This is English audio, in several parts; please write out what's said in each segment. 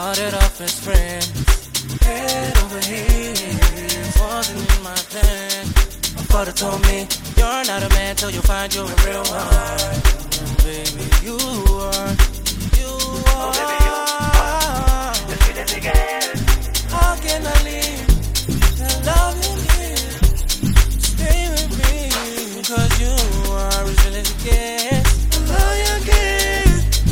started off as friends. Head over heels, wasn't in my plan. My father told me, you're not a man till you find you're a real one. And baby, you are. Oh, baby, you are the sweetest again. How can I leave that love you give? Stay with me, because you are as real as it gets. I love you again.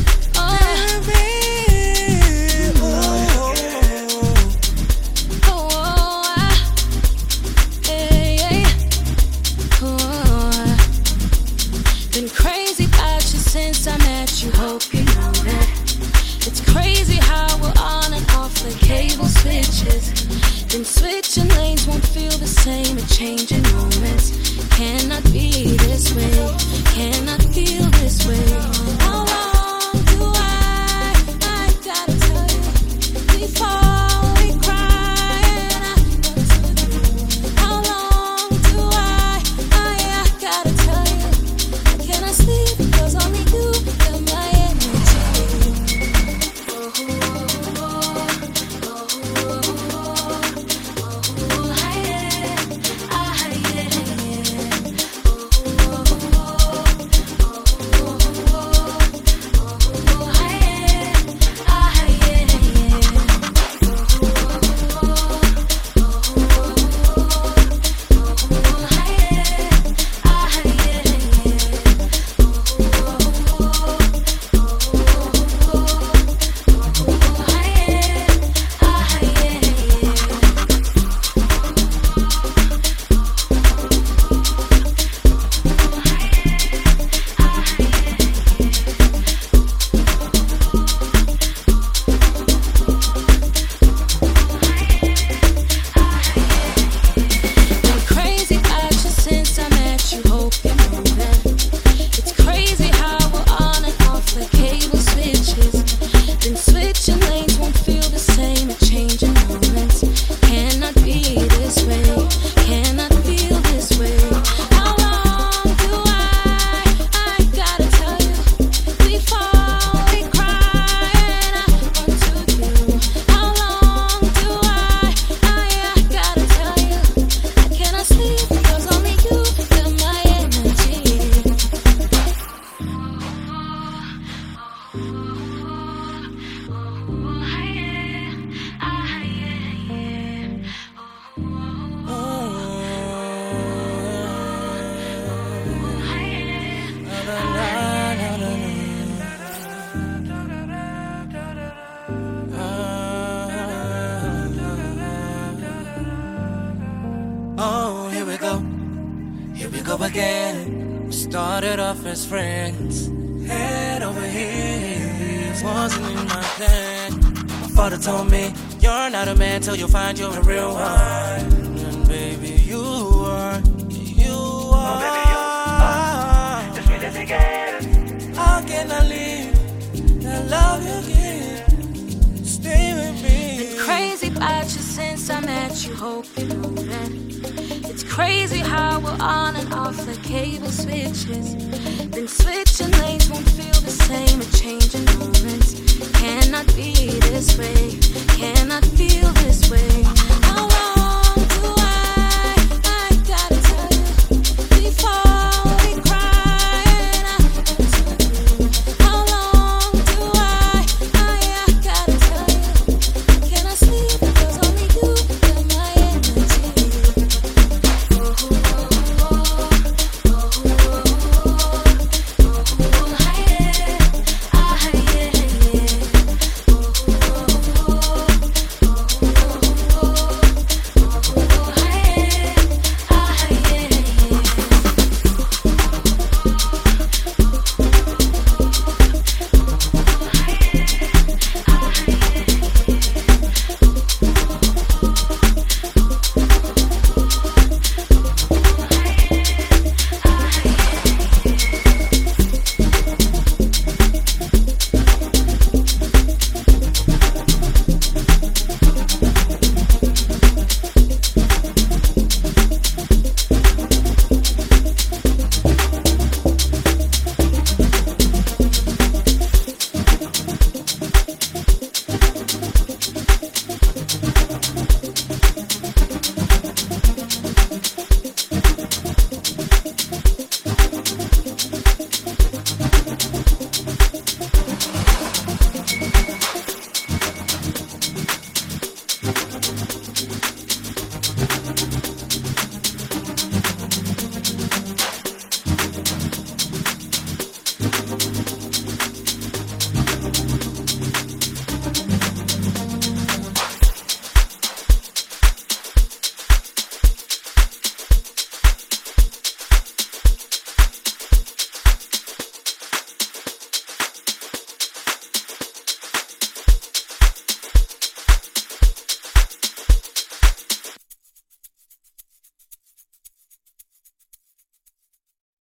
You hope you know that it's crazy how we're on and off the cable switches. Then switching lanes won't feel the same. A change in moments cannot be this way. Cannot feel this way. How long do I gotta tell you before we cry? How long do I gotta tell you? I cannot sleep because only you. Oh, here we go again. We started off as friends. Head over heels, wasn't in my plan. My father told me, you're not a man till you find you're a real one. And baby, you are. Oh, baby, you are the sweetest again. How can I leave that love you give? Stay with me. Been crazy about you since I met you. Hope you know that. It's crazy how we're on and off the cable switches. Then switching lanes won't feel the same. A change in moments cannot be this way.